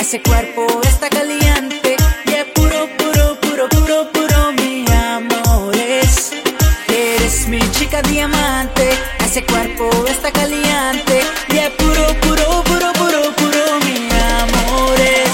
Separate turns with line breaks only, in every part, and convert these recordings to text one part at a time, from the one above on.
ese cuerpo está caliente y es puro, puro, puro, puro, puro mi amores. Eres mi chica diamante, ese cuerpo está caliente y es puro, puro, puro, puro, puro mi amores.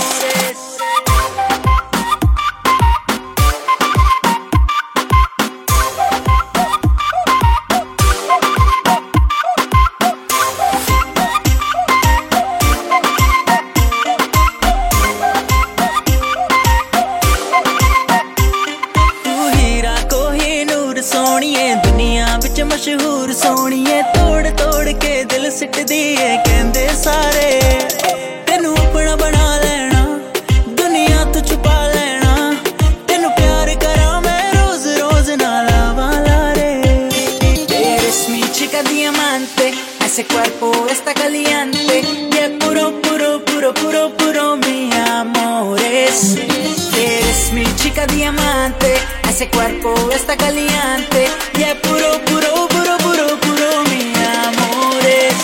सोनिए दुनिया बिच मशहूर सोनिए तोड़ तोड़ के दिल seat दिए कहंदे सारे तेनू अपना बना लेना दुनिया तो छुपा लेना तेनू प्यार करा मैं रोज रोज ना लावा लारे. Eres mi chica diamante, ese cuerpo está caliente y es puro, puro, puro, puro, puro mi amores. Eres mi chica diamante, ese cuerpo está caliente y es puro, puro, puro, puro, puro mi amores.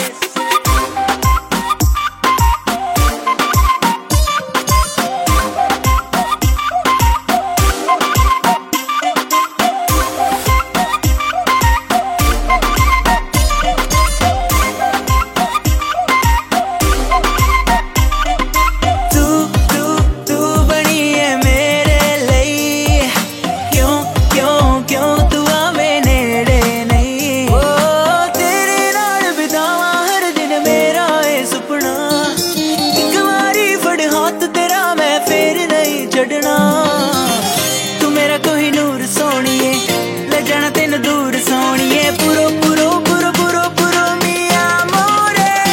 तू मेरा कोई नूर सोनिए ले जाना तेन दूर सोनिए पुरो पुरो पुरो पुरो पुरो mi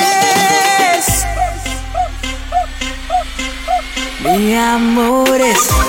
amores, mi amores.